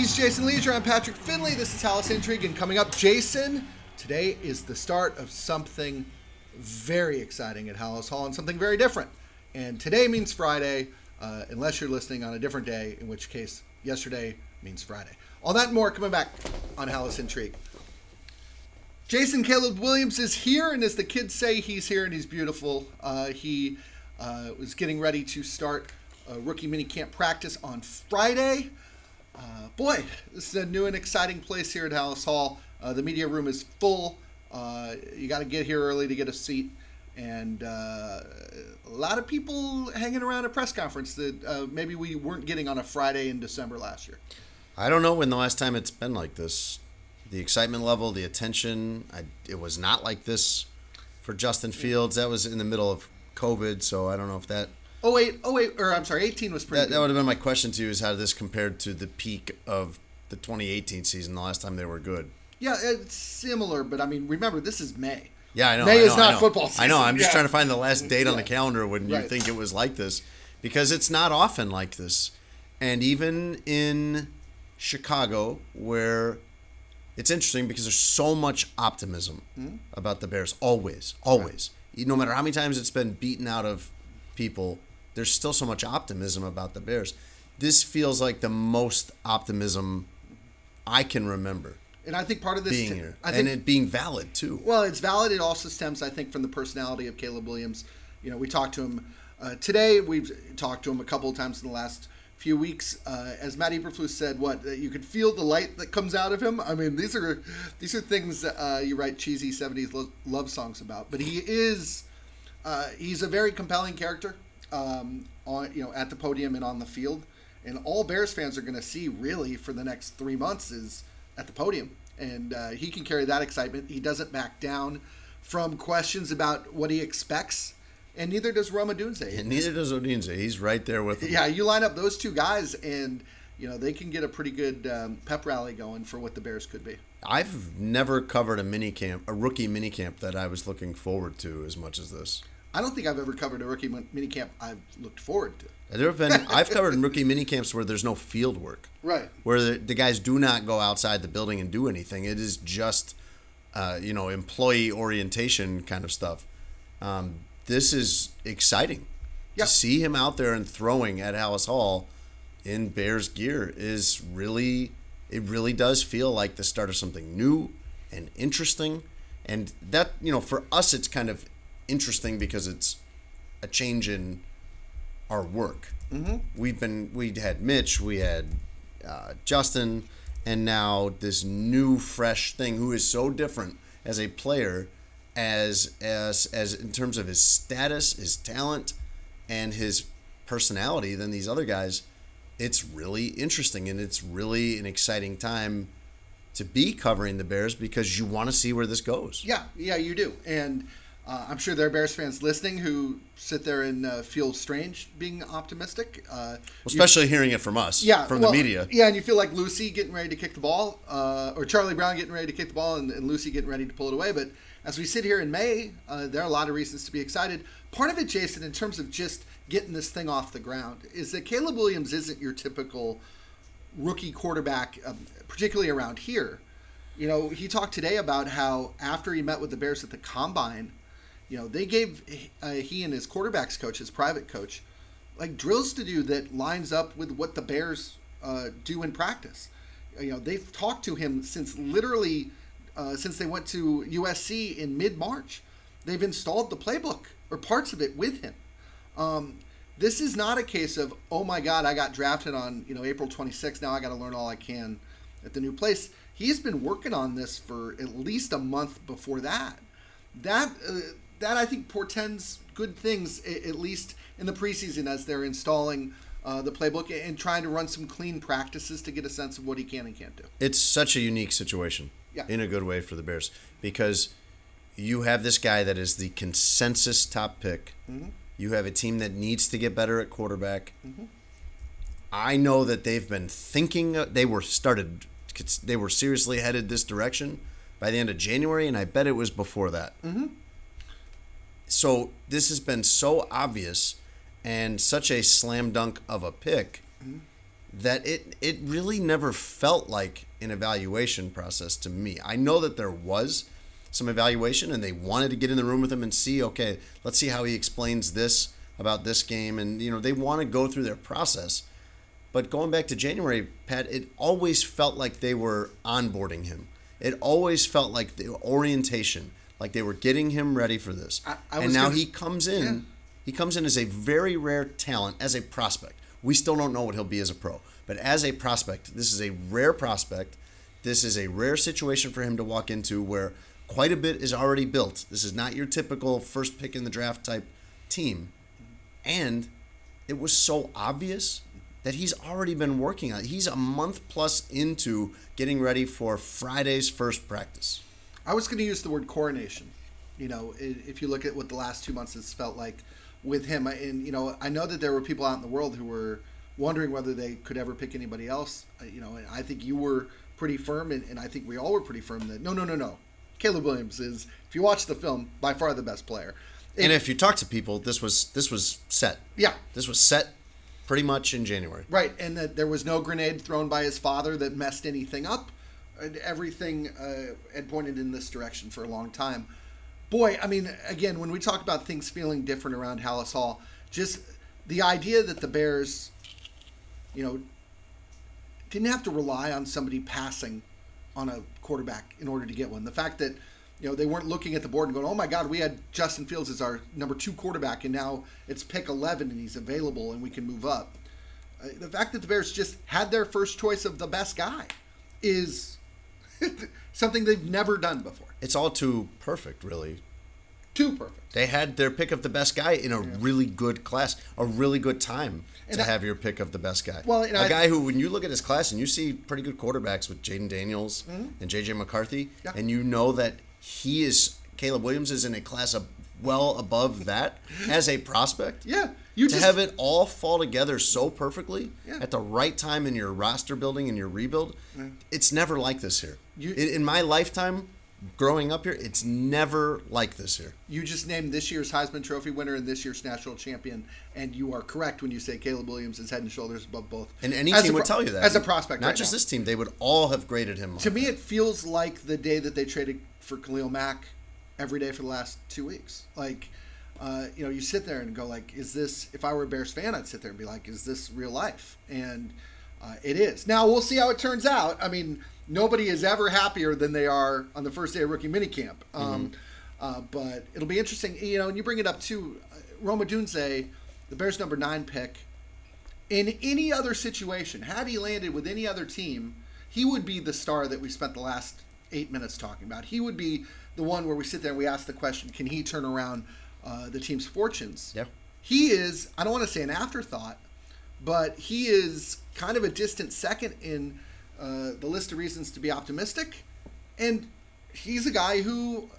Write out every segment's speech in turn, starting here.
He's Jason Leisure. I'm Patrick Finley. This is Hallis Intrigue. And coming up, Jason, today is the start of something very exciting at Hallis Hall and something very different. And today means Friday, unless you're listening on a different day, in which case yesterday means Friday. All that and more coming back on Hallis Intrigue. Jason Caleb Williams is here, and as the kids say, he's here and he's beautiful. He was getting ready to start rookie minicamp practice on Friday. Boy, this is a new and exciting place here at Hallis Hall. The media room is full. You got to get here early to get a seat. And a lot of people hanging around a press conference that maybe we weren't getting on a Friday in December last year. I don't know when the last time it's been like this. The excitement level, the attention, it was not like this for Justin Fields. That was in the middle of COVID, so I don't know if that... 18 was pretty good. That would have been my question to you, is how this compared to the peak of the 2018 season, the last time they were good. Yeah, it's similar, but I mean, remember, this is May. Yeah, I know. May is not football season. I know, I'm just trying to find the last date on the calendar when you think it was like this, because it's not often like this. And even in Chicago, where it's interesting because there's so much optimism about the Bears, always. Right. No matter how many times it's been beaten out of people, there's still so much optimism about the Bears. This feels like the most optimism I can remember. And I think part of this... being here. And it being valid, too. Well, it's valid. It also stems, I think, from the personality of Caleb Williams. You know, we talked to him today. We've talked to him a couple of times in the last few weeks. As Matt Eberflus said, you could feel the light that comes out of him. I mean, these are things that you write cheesy 70s love songs about. But he's a very compelling character at the podium and on the field. And all Bears fans are going to see really for the next 3 months is at the podium. And he can carry that excitement. He doesn't back down from questions about what he expects. And neither does Rome Odunze. And neither does Odunze. He's right there with him. Yeah, you line up those two guys and they can get a pretty good pep rally going for what the Bears could be. I've never covered a rookie minicamp that I was looking forward to as much as this. I don't think I've ever covered a rookie minicamp I've looked forward to. I've covered rookie minicamps where there's no field work. Right. Where the guys do not go outside the building and do anything. It is just, employee orientation kind of stuff. This is exciting. Yep. To see him out there and throwing at Hallis Hall in Bears gear it really does feel like the start of something new and interesting. And that, for us, it's kind of interesting because it's a change in our work. Mm-hmm. We had Mitch, we had Justin, and now this new fresh thing who is so different as a player as in terms of his status, his talent, and his personality than these other guys. It's really interesting, and it's really an exciting time to be covering the Bears because you want to see where this goes. Yeah, you do. And I'm sure there are Bears fans listening who sit there and feel strange being optimistic. Especially hearing it from us, from the media. Yeah, and you feel like Lucy getting ready to kick the ball, or Charlie Brown getting ready to kick the ball, and Lucy getting ready to pull it away. But as we sit here in May, there are a lot of reasons to be excited. Part of it, Jason, in terms of just getting this thing off the ground, is that Caleb Williams isn't your typical rookie quarterback, particularly around here. He talked today about how after he met with the Bears at the Combine, they gave he and his quarterbacks coach, his private coach, like drills to do that lines up with what the Bears do in practice. They've talked to him since they went to USC in mid-March. They've installed the playbook or parts of it with him. This is not a case of, oh my God, I got drafted on April 26th. Now I got to learn all I can at the new place. He's been working on this for at least a month before that. That I think portends good things, at least in the preseason, as they're installing the playbook and trying to run some clean practices to get a sense of what he can and can't do. It's such a unique situation, in a good way for the Bears, because you have this guy that is the consensus top pick. Mm-hmm. You have a team that needs to get better at quarterback. Mm-hmm. I know that they've been thinking they were seriously headed this direction by the end of January, and I bet it was before that. Mm-hmm. So this has been so obvious and such a slam dunk of a pick that it really never felt like an evaluation process to me. I know that there was some evaluation, and they wanted to get in the room with him and see, okay, let's see how he explains this about this game, and they want to go through their process. But going back to January, Pat, it always felt like they were onboarding him. It always felt like the orientation, like they were getting him ready for this. And now he comes in. Yeah. He comes in as a very rare talent, as a prospect. We still don't know what he'll be as a pro. But as a prospect, this is a rare prospect. This is a rare situation for him to walk into where quite a bit is already built. This is not your typical first pick in the draft type team. And it was so obvious that he's already been working on it. He's a month plus into getting ready for Friday's first practice. I was going to use the word coronation. If you look at what the last 2 months has felt like with him, and I know that there were people out in the world who were wondering whether they could ever pick anybody else. And I think you were pretty firm, and I think we all were pretty firm that no. Caleb Williams is, if you watch the film, by far the best player. And if you talk to people, this was set. Yeah. This was set pretty much in January. Right, and that there was no grenade thrown by his father that messed anything up. Everything had pointed in this direction for a long time. Boy, I mean, again, when we talk about things feeling different around Halas Hall, just the idea that the Bears, didn't have to rely on somebody passing on a quarterback in order to get one. The fact that they weren't looking at the board and going, oh my God, we had Justin Fields as our number 2 quarterback, and now it's pick 11 and he's available and we can move up. The fact that the Bears just had their first choice of the best guy is something they've never done before. It's all too perfect, really. Too perfect. They had their pick of the best guy in a really good class, a really good time to have your pick of the best guy. Well, a guy who, when you look at his class and you see pretty good quarterbacks with Jaden Daniels and J.J. McCarthy, and you know that Caleb Williams is in a class well above that as a prospect. Yeah. Have it all fall together so perfectly at the right time in your roster building and your rebuild, it's never like this here. In my lifetime, growing up here, it's never like this here. You just named this year's Heisman Trophy winner and this year's national champion, and you are correct when you say Caleb Williams is head and shoulders above both. And any team would tell you that. As a prospect, not just this team, they would all have graded him. To me, it feels like the day that they traded for Khalil Mack every day for the last 2 weeks. Like, you sit there and go, like, is this, if I were a Bears fan, I'd sit there and be like, is this real life? And it is. Now, we'll see how it turns out. I mean, nobody is ever happier than they are on the first day of rookie minicamp. But it'll be interesting. And you bring it up too, Rome Odunze, the Bears' number 9 pick. In any other situation, had he landed with any other team, he would be the star that we spent the last 8 minutes talking about. He would be the one where we sit there and we ask the question, can he turn around the team's fortunes? Yeah. He is, I don't want to say an afterthought, but he is kind of a distant second in the list of reasons to be optimistic. And he's a guy who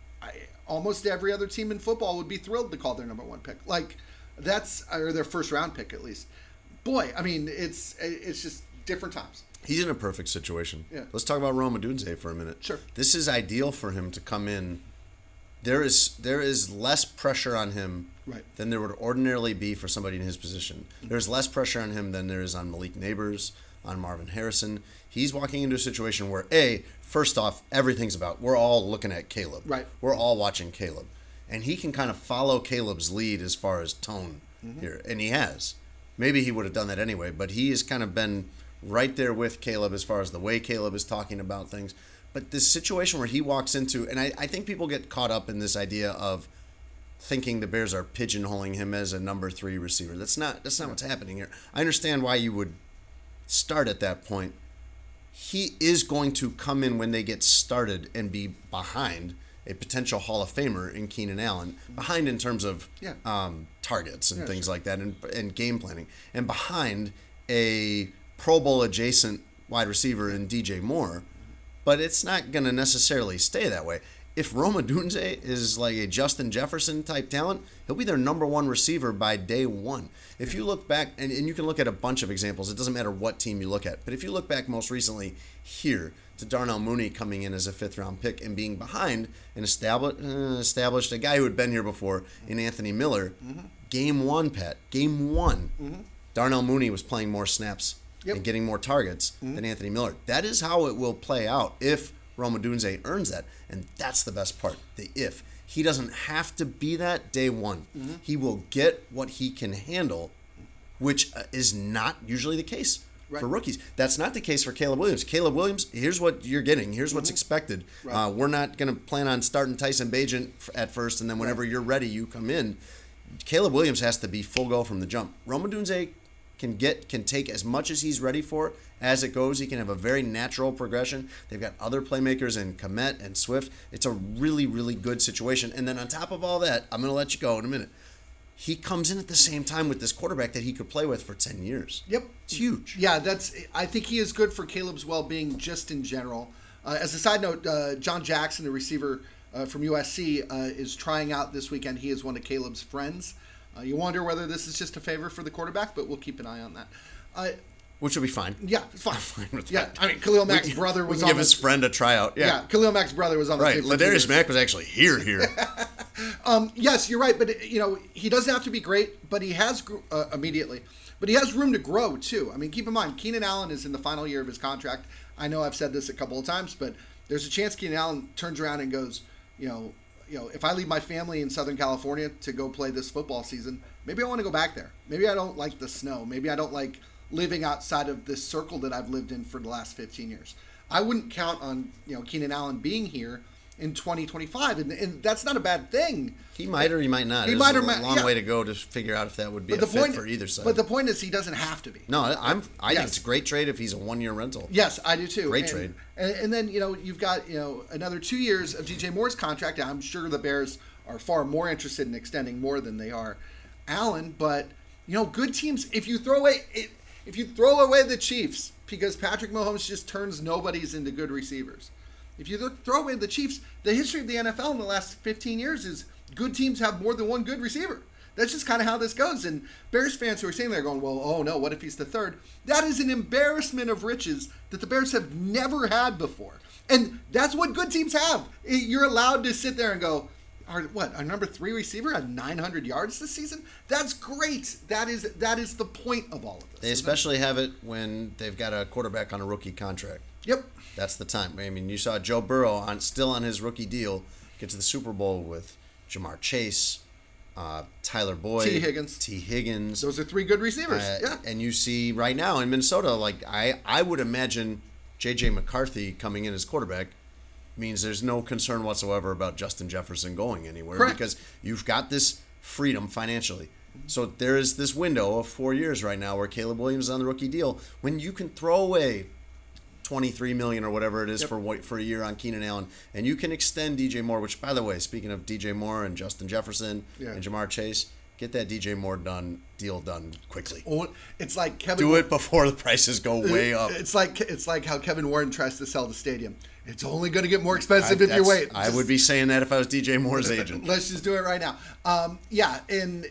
almost every other team in football would be thrilled to call their number 1 pick. Like, or their first round pick at least. Boy, I mean, it's just different times. He's in a perfect situation. Yeah. Let's talk about Rome Odunze for a minute. Sure. This is ideal for him to come in. There is less pressure on him than there would ordinarily be for somebody in his position. There's less pressure on him than there is on Malik Neighbors, on Marvin Harrison. He's walking into a situation where, first off, everything's about, we're all looking at Caleb. Right. We're all watching Caleb. And he can kind of follow Caleb's lead as far as tone here. And he has. Maybe he would have done that anyway, but he has kind of been right there with Caleb as far as the way Caleb is talking about things. But this situation where he walks into, and I think people get caught up in this idea of thinking the Bears are pigeonholing him as a number 3 receiver. That's not what's happening here. I understand why you would start at that point. He is going to come in when they get started and be behind a potential Hall of Famer in Keenan Allen, behind in terms of targets and things like that, and game planning, and behind a Pro Bowl adjacent wide receiver in DJ Moore. But it's not going to necessarily stay that way. If Rome Odunze is like a Justin Jefferson type talent, he'll be their number 1 receiver by day 1. If you look back, and you can look at a bunch of examples, it doesn't matter what team you look at, but if you look back most recently here to Darnell Mooney coming in as a 5th round pick and being behind an established a guy who had been here before in Anthony Miller, game 1, Pat, game 1, Darnell Mooney was playing more snaps and getting more targets than Anthony Miller. That is how it will play out if Rome Odunze earns that. And that's the best part, the if. He doesn't have to be that day one. He will get what he can handle, which is not usually the case for rookies. That's not the case for Caleb Williams. Caleb Williams, here's what you're getting. Here's what's expected. We're not going to plan on starting Tyson Bagent at first, and then whenever you're ready, you come in. Caleb Williams has to be full go from the jump. Rome Odunze can take as much as he's ready for as it goes. He can have a very natural progression. They've got other playmakers in Kmet and Swift. It's a really, really good situation. And then on top of all that, I'm going to let you go in a minute. He comes in at the same time with this quarterback that he could play with for 10 years. Yep. It's huge. Yeah, I think he is good for Caleb's well-being just in general. As a side note, John Jackson, the receiver from USC, is trying out this weekend. He is one of Caleb's friends. You wonder whether this is just a favor for the quarterback, but we'll keep an eye on that. Which will be fine. Yeah, it's fine. I'm fine with yeah, that. I mean, Khalil Mack's brother was we can give his friend a tryout. Yeah, Khalil Mack's brother was on the team. Right, Ladarius Mack was actually here. Yes, you're right, but he doesn't have to be great, but he has immediately. But he has room to grow too. I mean, keep in mind, Keenan Allen is in the final year of his contract. I know I've said this a couple of times, but there's a chance Keenan Allen turns around and goes, if I leave my family in Southern California to go play this football season, maybe I want to go back there. Maybe I don't like the snow. Maybe I don't like living outside of this circle that I've lived in for the last 15 years. I wouldn't count on Keenan Allen being here in 2025, and that's not a bad thing. He might or he might not. He There's might or a might. long Yeah. way to go to figure out if that would be a fit for either side. But the point is, he doesn't have to be. No, I think it's a great trade if he's a one-year rental. Yes, I do too. Great trade. And then you've got another 2 years of DJ Moore's contract. I'm sure the Bears are far more interested in extending more than they are Allen. But good teams. If you throw away the Chiefs because Patrick Mahomes just turns nobodies into good receivers. If you throw away the Chiefs, the history of the NFL in the last 15 years is good teams have more than one good receiver. That's just kind of how this goes. And Bears fans who are sitting there going, well, oh no, what if he's the third? That is an embarrassment of riches that the Bears have never had before. And that's what good teams have. You're allowed to sit there and go, our number 3 receiver had 900 yards this season? That's great. That is the point of all of this. They especially have it when they've got a quarterback on a rookie contract. Yep. That's the time. I mean, you saw Joe Burrow still on his rookie deal get to the Super Bowl with Jamar Chase, Tyler Boyd, T. Higgins. Those are 3 good receivers. Yeah. And you see right now in Minnesota, I would imagine J.J. McCarthy coming in as quarterback means there's no concern whatsoever about Justin Jefferson going anywhere. Correct. Because you've got this freedom financially. So there is this window of 4 years right now where Caleb Williams is on the rookie deal when you can throw away $23 million or whatever it is for a year on Keenan Allen, and you can extend DJ Moore. Which, by the way, speaking of DJ Moore and Justin Jefferson and Jamar Chase, get that DJ Moore deal done quickly. It's like do it before the prices go way up. It's like how Kevin Warren tries to sell the stadium. It's only going to get more expensive if you wait. I would be saying that if I was DJ Moore's agent. Let's just do it right now. And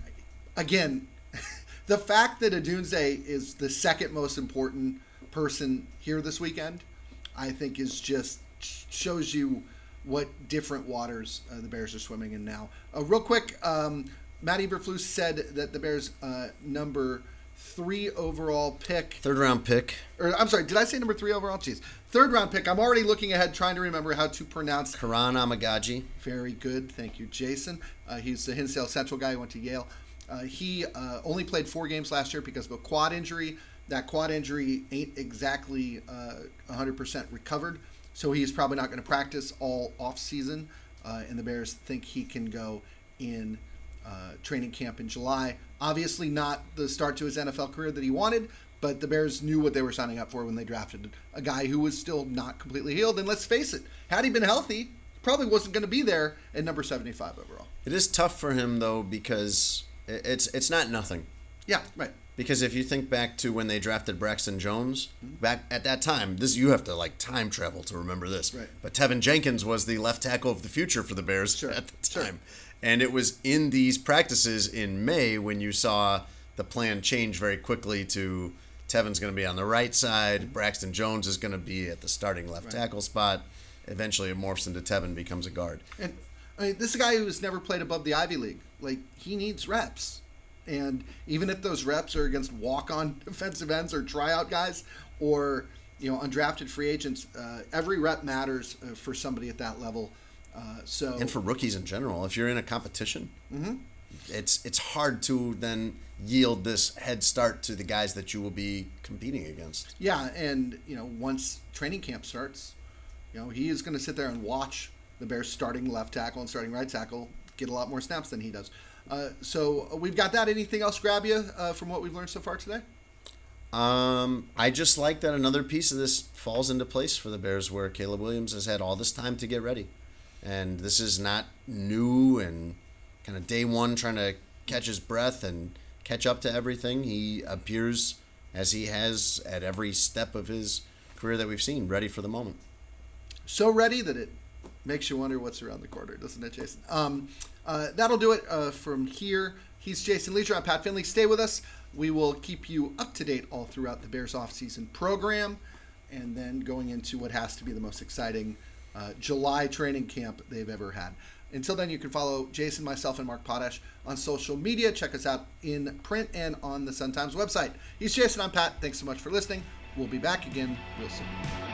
again, the fact that Odunze is the second most important person here this weekend, I think is just shows you what different waters the Bears are swimming in now. Real quick, Matt Eberflus said that the Bears' number 3 overall pick. 3rd round pick. Or I'm sorry, did I say number 3 overall? Jeez. 3rd round pick. I'm already looking ahead, trying to remember how to pronounce. Karan Amagaji. Very good. Thank you, Jason. He's the Hinsdale Central guy who went to Yale. He only played 4 games last year because of a quad injury. That quad injury ain't exactly 100% recovered, so he's probably not going to practice all offseason, and the Bears think he can go in training camp in July. Obviously not the start to his NFL career that he wanted, but the Bears knew what they were signing up for when they drafted a guy who was still not completely healed. And let's face it, had he been healthy, probably wasn't going to be there at number 75 overall. It is tough for him, though, because it's not nothing. Yeah, right. Because if you think back to when they drafted Braxton Jones, back at that time, you have to time travel to remember this. Right. But Tevin Jenkins was the left tackle of the future for the Bears at the time. Sure. And it was in these practices in May when you saw the plan change very quickly to Tevin's going to be on the right side, Braxton Jones is going to be at the starting left tackle spot. Eventually it morphs into Tevin becomes a guard. And I mean, this is a guy who's never played above the Ivy League. He needs reps. And even if those reps are against walk-on defensive ends or tryout guys or, undrafted free agents, every rep matters for somebody at that level. And for rookies in general, if you're in a competition, it's hard to then yield this head start to the guys that you will be competing against. Yeah, and once training camp starts, he is going to sit there and watch the Bears starting left tackle and starting right tackle get a lot more snaps than he does. So we've got that. Anything else grab you from what we've learned so far today? I just like that another piece of this falls into place for the Bears, where Caleb Williams has had all this time to get ready. And this is not new and kind of day one trying to catch his breath and catch up to everything. He appears, as he has at every step of his career that we've seen, ready for the moment. So ready that it makes you wonder what's around the corner, doesn't it, Jason? That'll do it from here. He's Jason Leisure. I'm Pat Finley. Stay with us. We will keep you up to date all throughout the Bears offseason program, and then going into what has to be the most exciting July training camp they've ever had. Until then, you can follow Jason, myself, and Mark Potash on social media. Check us out in print and on the Sun-Times website. He's Jason. I'm Pat. Thanks so much for listening. We'll be back again real soon.